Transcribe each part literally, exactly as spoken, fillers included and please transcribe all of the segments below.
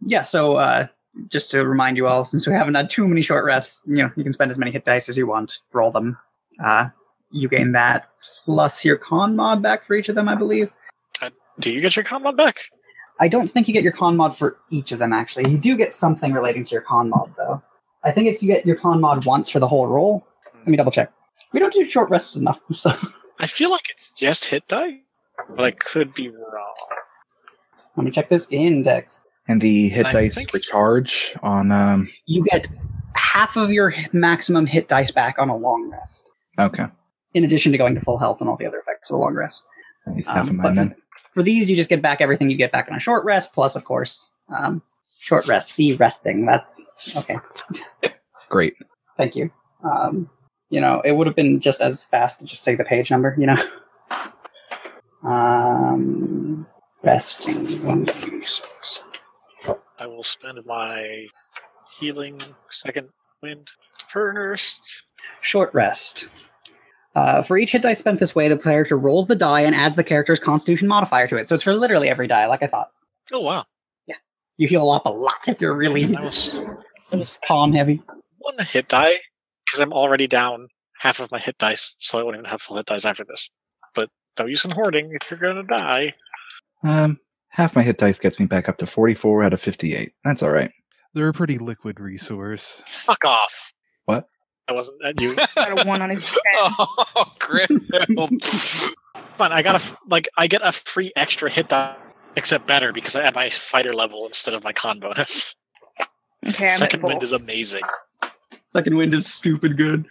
yeah, so uh, just to remind you all, since we haven't had too many short rests, you know, you can spend as many hit dice as you want, roll them. Uh, you gain that plus your con mod back for each of them, I believe. Uh, do you get your con mod back? I don't think you get your con mod for each of them, actually. You do get something relating to your con mod, though. I think it's you get your con mod once for the whole roll. Let me double check. We don't do short rests enough, so... I feel like it's just hit die, but I could be wrong. Let me check this index. And the hit I dice think- recharge on... Um... You get half of your maximum hit dice back on a long rest. Okay. In addition to going to full health and all the other effects of a long rest. Half Um, of mine but then. For these, you just get back everything you get back on a short rest, plus, of course, um, short rest. See resting. That's... Okay. Great. Thank you. Um, you know, it would have been just as fast to just say the page number, you know? Um, resting. one d six. I will spend my healing second wind first. Short rest. Uh, for each hit die spent this way, the character rolls the die and adds the character's constitution modifier to it. So it's for literally every die, like I thought. Oh, wow. You heal up a lot if you're really That was, that was con heavy. one hit die, because I'm already down half of my hit dice, so I won't even have full hit dice after this. But no use in hoarding if you're going to die. Um, half my hit dice gets me back up to forty-four out of fifty-eight. That's all right. They're a pretty liquid resource. Fuck off. What? I wasn't at you. Got a one on his pen. Oh, Grimhild. Fine, I got a f- like I get a free extra hit die, except better because I add my fighter level instead of my con bonus. Okay, I'm Second at full. wind is amazing. Second wind is stupid good.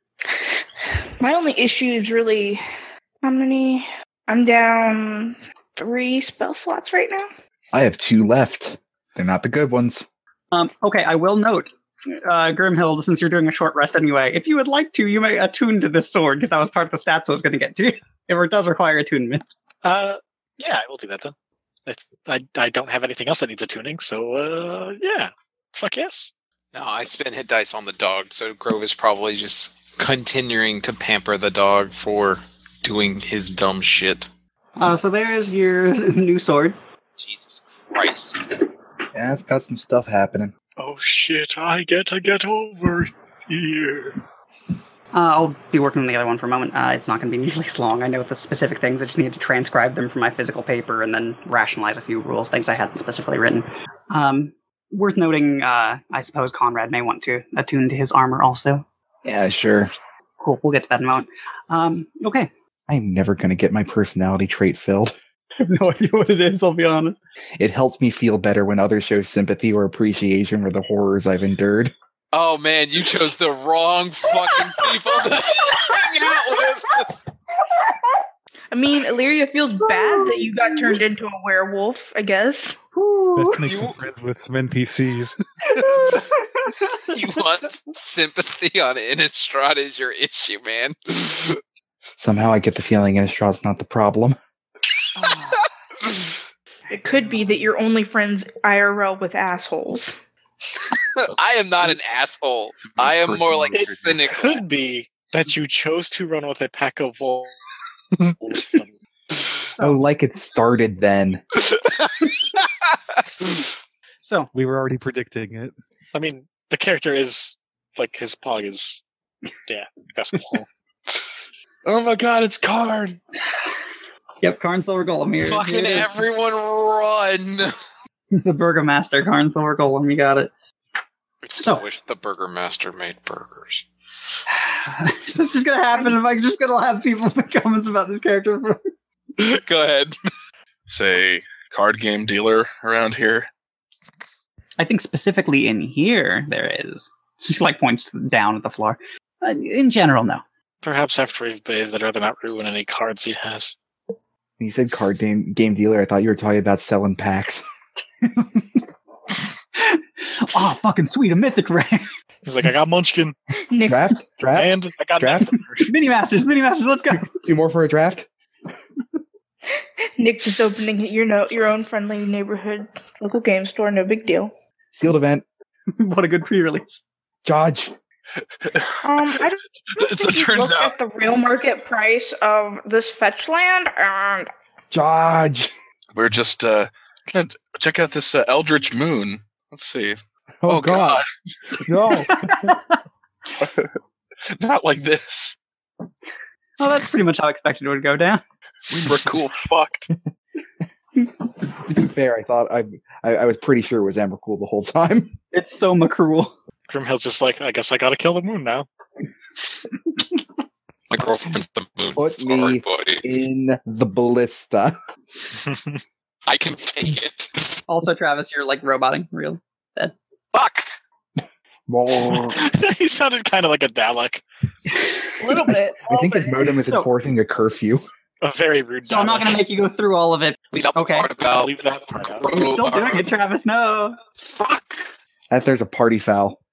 My only issue is really how many? I'm down three spell slots right now. I have two left. They're not the good ones. Um, okay, I will note, uh, Grimhild, since you're doing a short rest anyway, if you would like to, you may attune to this sword, because that was part of the stats I was going to get to. If it does require attunement. Uh, yeah, I will do that then. It's, I I don't have anything else that needs attuning, so uh, yeah, fuck yes. No, I spent hit dice on the dog, so Grove is probably just continuing to pamper the dog for doing his dumb shit. Uh, so there's your new sword. Jesus Christ. Yeah, it's got some stuff happening. Oh shit! I get to get over here. Uh, I'll be working on the other one for a moment. Uh, it's not going to be nearly as long. I know the specific things. I just need to transcribe them from my physical paper and then rationalize a few rules, things I hadn't specifically written. Um, worth noting, uh, I suppose Conrad may want to attune to his armor also. Yeah, sure. Cool, we'll get to that in a moment. Um, okay. I'm never going to get my personality trait filled. I have no idea what it is, I'll be honest. It helps me feel better when others show sympathy or appreciation for the horrors I've endured. Oh man, you chose the wrong fucking people to hang out with. I mean, Illyria feels bad that you got turned into a werewolf, I guess. Best make You- some friends with some N P Cs. You want sympathy on Innistrad is your issue, man. Somehow I get the feeling Innistra's not the problem. It could be that you're only friends I R L with assholes. I am not an asshole. I am more like It cynical. could be that you chose to run with a pack of wolves. Oh, like it started then. So, We were already predicting it. I mean, the character is like his pog is, yeah, basketball. Oh my god, it's Karn! yep, Karn Silver Golem here. Fucking Here it is. everyone run! The Burgomaster, Karn Silver Golem, you got it. I still So- wish the Burger Master made burgers. this is just gonna happen if I'm just gonna have people make comments about this character. Go ahead. Say, card game dealer around here. I think specifically in here there is. She like points down at the floor. Uh, in general, no. Perhaps after we've bathed, I'd rather not ruin any cards he has. When you said card game, game dealer, I thought you were talking about selling packs. Oh, fucking sweet, a mythic rare. He's like, I got Munchkin, Nick, Draft? Draft? and I got Draft? Mini Masters, Mini Masters, let's go. Two more for a draft? Nick just opening your no, your own friendly neighborhood local game store. No big deal. Sealed event. What a good pre-release. Judge. Um, I don't, I don't So think it you turns looked out- at the real market price of this fetch land, and Judge. We're just uh, And check out this uh, Eldritch Moon. Let's see. Oh, Oh, God. No. Not like this. Well, that's pretty much how I expected it would go down. We're cool fucked. To be fair, I thought I, I I was pretty sure it was Emrakul the whole time. It's so macruel. Grimhill's just like, I guess I gotta kill the moon now. My girlfriend's the moon. Put Sorry, me buddy. in the ballista. I can take it. Also, Travis, you're like roboting real. Fuck! Roar. He sounded kind of like a Dalek. A little bit. I think his modem is So- enforcing a curfew. A very rude So I'm not Dalek. going to make you go through all of it. Leave out Okay. the part I'll about leave that part out. You're still doing it, Travis. No. Fuck! That there's a party foul.